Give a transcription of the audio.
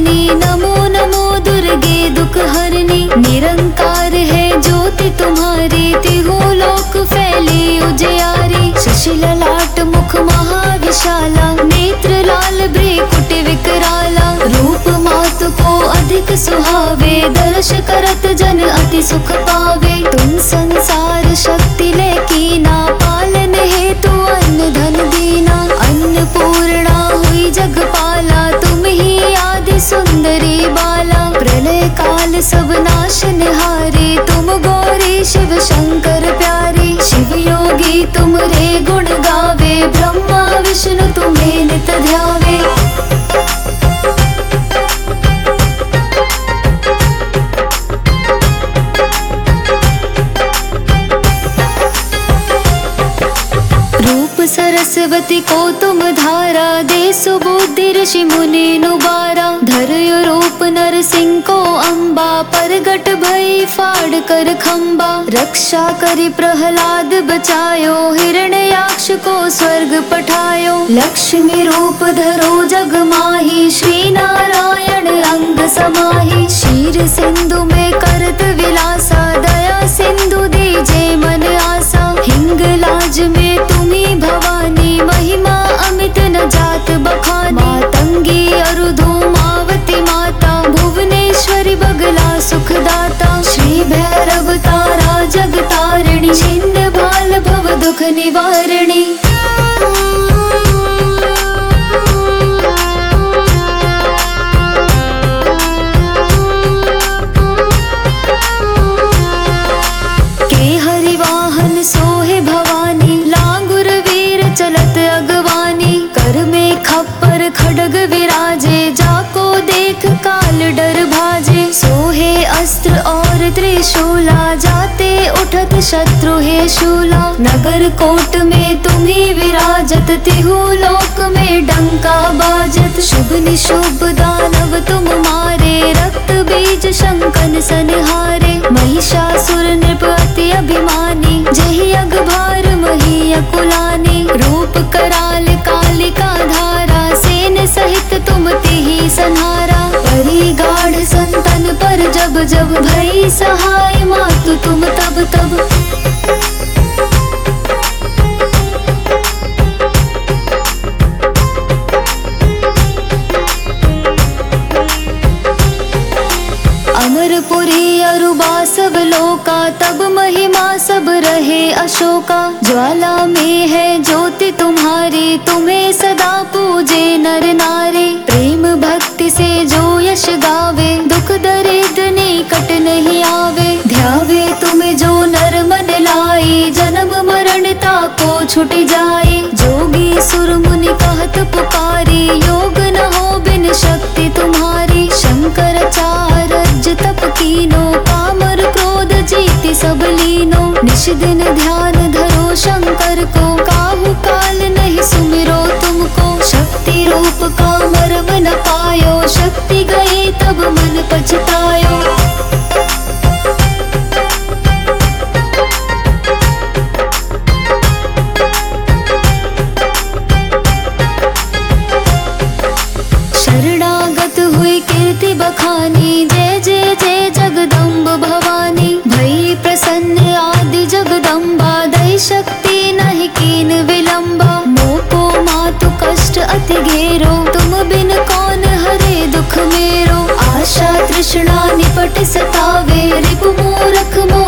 भवानी, नमो नमो दुर्गे दुख हरनी। निरंकार है ज्योति तुम्हारी, तिहु लोक फैली उजियारी। शशि ललाट मुख महाविशाला, नेत्र लाल भ्रिकुट विकराला। रूप मातु को अधिक सुहावे, दर्श करत जन अति सुख पावे। तुम संसार शक्ति ले कीना, पालन हेतु अन्न धन दीना। अन्नपूर्णा हुई जगपाला, तुम ही आदि सुंदरी बाला। प्रलय काल सब नाश निहारी, तुम गौरी शिव शंकर प्यारी। शिव योगी तुम रे गुण गावे, ब्रह्मा विष्णु तुम्हें नित ध्यावे। सरस्वती को तुम धारा, दे सुबुद्धि ऋषि मुनि नुबारा। धरयो रूप नरसिंह को अम्बा, परगट भई फाड़ कर खम्बा। रक्षा करी प्रहलाद बचायो, हिरण्याक्ष को स्वर्ग पठायो। लक्ष्मी रूप धरो जग माही, श्री नारायण अंग समाही। क्षीर सिंधु में करत विलासा, दया सिंधु दीजे मन आसा। हिंगलाज में तुम्ही भवानी, महिमा अमित न जात बखानी। मातंगी अरुधूमावती माता, भुवनेश्वरी बगला सुखदाता। श्री भैरव तारा जगतारिणी, छिन्न भाल भव दुख निवारिणी। के हरि वाहन सोहे भवानी, लांगुर वीर चलत अगवानी। कर में खप्पर खड्ग विराजे, जाको देख काल डर भाजे। सोहे अस्त्र और त्रिशूला, जाते उठत शत्रु है शूला। नगर कोट में तुम्ही विराजत, तिहु लोक में डंका बाजत। शुभ निशुभ दानव तुम मारे, रक्त बीज शंकन सनहारे। महिषासुर नृप अति अभिमानी, जहि अघभार मही अकुलानी। रूप कराल कालिका धारा, सेन सहित तुम तिहि संहारा। परी गाढ़ संतन पर जब जब, भई सहाय मातु तुम तब तब। अमरपुरी अरुबा सब लोका, तब महिमा सब रहे अशोका। ज्वाला में है ज्योति तुम्हारी, तुम्हें सदा पूजे नर नारी। प्रेम भक्ति से जो यश गावे, दुख दरिद्र निकट नहीं आवे। ध्यावे तुम्हें जो नर मन लाई, जन्म मरण ताको छुट जाए। जोगी सुर मुनि कहत पुकारी, योग न हो बिन शक्ति तुम्हारी। शंकराचार्य तप कीनो, कामर क्रोध जीति सब लीनो। निश दिन ध्यान धरो शंकर को, काहू काल नहीं सुमिरो तुमको। शक्ति रूप का मर्म न पायो, शक्ति गई तब मन पछतायो। शरणागत हुई कीर्ति बखानी, जय जय जय जगदम्ब भवानी। भई प्रसन्न आदि जगदम्बा, दई शक्ति नहीं कीन विलंबा। मोको मातु कष्ट अति घेरो, तुम बिन कौन हरे दुख मेरो। आशा तृष्णा निपट सतावे, रिपु मूरख